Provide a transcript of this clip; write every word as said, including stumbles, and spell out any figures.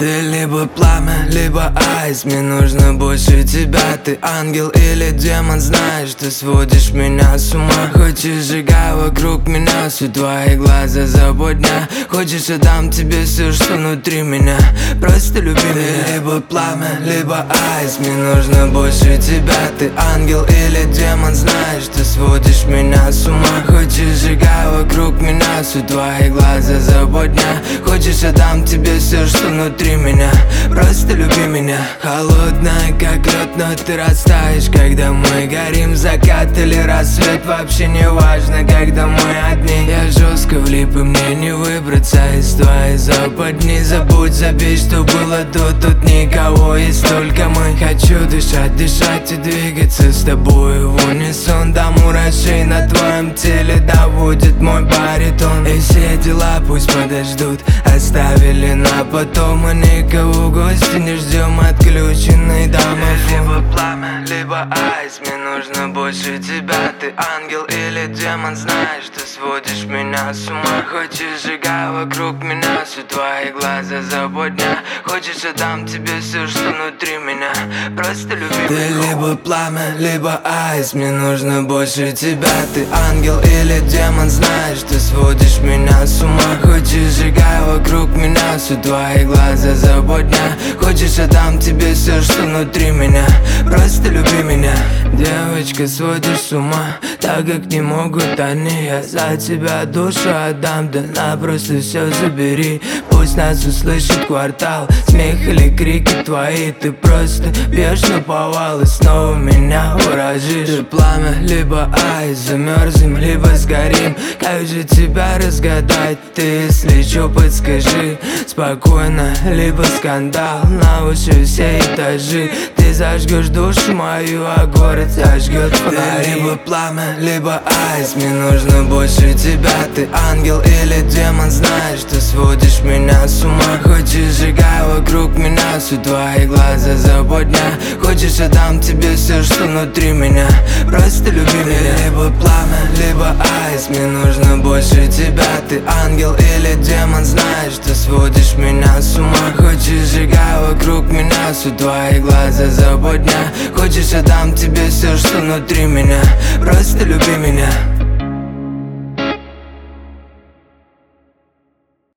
Ты либо пламя, либо айс, мне нужно больше тебя. Ты ангел или демон, знаешь, ты сводишь меня с ума. Хочешь, сжигай вокруг меня все твои глаза западня. Хочешь, я дам тебе все, что внутри меня. Просто люби меня. Ты либо пламя, либо айс, мне нужно больше тебя. Ты ангел или демон, знаешь, ты сводишь меня с ума. Хочешь, сжигай вокруг меня все твои глаза западня. Хочешь, я дам тебе все, что внутри меня. Просто люби меня. Холодная, как лед, но ты растаешь, когда мы горим. Закат или рассвет, вообще не важно, когда мы одни. Я жестко влип, и мне не выбраться из твоей западни. Забудь, забей, что было до, тут никого, есть только мы. Хочу дышать, дышать и двигаться с тобой в унисон. До мурашей на твоем теле доводит мой баритон. И все дела пусть подождут, оставили на потом. Мы никого в гости не ждем, отключенный домофон. Либо пламя, либо айс, мне нужно больше тебя. Ты ангел или демон, знаешь, ты сводишь меня с ума. Хочешь, сжигай вокруг меня все твои глаза западня. Хочешь, я дам тебе все, что внутри меня. Просто люби меня. Ты либо пламя, либо айс, мне нужно больше тебя. Ты ангел или демон, знаешь, ты сводишь меня с ума. Хочешь, сжигай вокруг меня все твои глаза западня. Хочешь, я дам тебе все, что внутри меня. Просто люби меня. Девочка, сводишь с ума, так как не могут они. Я за тебя душу отдам, да на просто все забери. Пусть нас услышит квартал, смех или крики твои. Ты просто бьешь на повал и снова меня уразишь. Ты пламя, либо айс, замерзнем, либо сгорим. Как же тебя разгадать, ты если чё подскажи. Спокойно, либо скандал, на уши все этажи. Ты зажгешь душу мою, а город зажгет фонари. Либо пламя, либо айс, мне нужно больше тебя. Ты ангел или демон, знаешь, ты сводишь меня с ума. Хочешь, сжигай вокруг меня все твои глаза западня. Хочешь, я дам тебе все, что внутри меня. Просто люби меня. Либо пламя, либо айс, мне нужно больше тебя. Ты ангел или демон, знаешь, ты сводишь меня с ума. Хочешь, сжигай вокруг меня все твои глаза западня. Хочешь, я дам тебе все, что внутри меня. Просто люби меня.